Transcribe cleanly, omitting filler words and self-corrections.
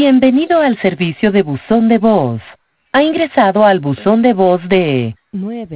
Bienvenido al servicio de buzón de voz. Ha ingresado al buzón de voz de